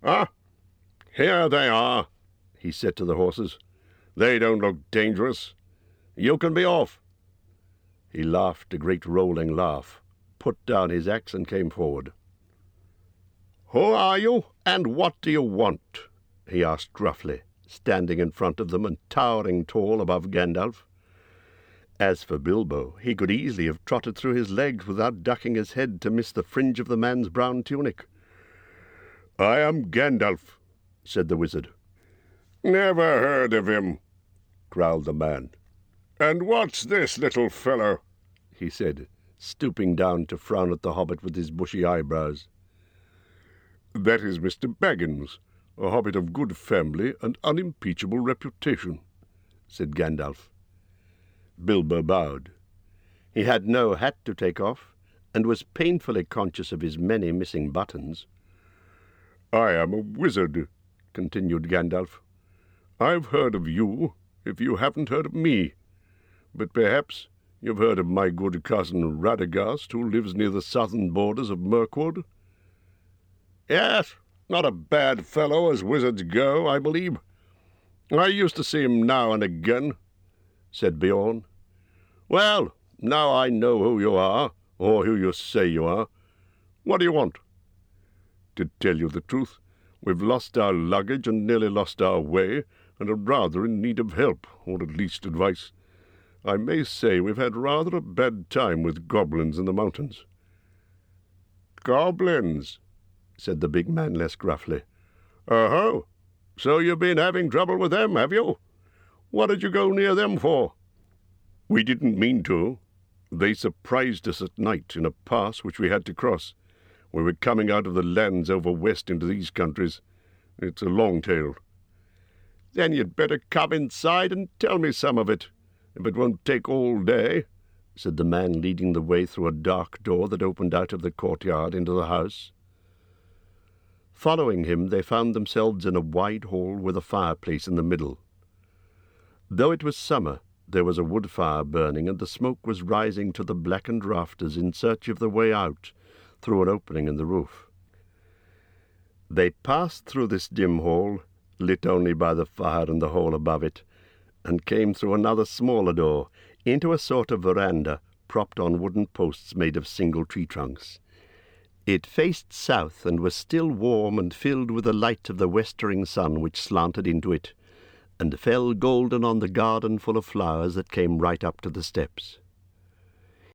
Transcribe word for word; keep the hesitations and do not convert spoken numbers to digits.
"Ah, here they are," he said to the horses. "They don't look dangerous. You can be off." He laughed a great rolling laugh, put down his axe, and came forward. "Who are you, and what do you want?" he asked gruffly, standing in front of them and towering tall above Gandalf. As for Bilbo, he could easily have trotted through his legs without ducking his head to miss the fringe of the man's brown tunic. "I am Gandalf," said the wizard. "Never heard of him," growled the man. "And what's this little fellow?" he said, stooping down to frown at the hobbit with his bushy eyebrows. "That is Mister Baggins, a hobbit of good family and unimpeachable reputation," said Gandalf. Bilbo bowed. He had no hat to take off, and was painfully conscious of his many missing buttons. "I am a wizard," continued Gandalf. "I've heard of you, if you haven't heard of me. But perhaps you've heard of my good cousin Radagast, who lives near the southern borders of Mirkwood?" "Yes, not a bad fellow as wizards go, I believe. I used to see him now and again," said Beorn. "Well, now I know who you are, or who you say you are. What do you want?" "To tell you the truth, we've lost our luggage and nearly lost our way, and are rather in need of help, or at least advice. I may say we've had rather a bad time with goblins in the mountains." "Goblins?" said the big man less gruffly. "Oh-ho! So you've been having trouble with them, have you? What did you go near them for?" "We didn't mean to. They surprised us at night in a pass which we had to cross. We were coming out of the lands over west into these countries. It's a long tale." "Then you'd better come inside and tell me some of it, if it won't take all day," said the man, leading the way through a dark door that opened out of the courtyard into the house. Following him, they found themselves in a wide hall with a fireplace in the middle. Though it was summer, there was a wood fire burning, and the smoke was rising to the blackened rafters in search of the way out through an opening in the roof. They passed through this dim hall, lit only by the fire and the hole above it, and came through another smaller door into a sort of veranda propped on wooden posts made of single tree trunks. It faced south and was still warm and filled with the light of the westering sun which slanted into it, and fell golden on the garden full of flowers that came right up to the steps.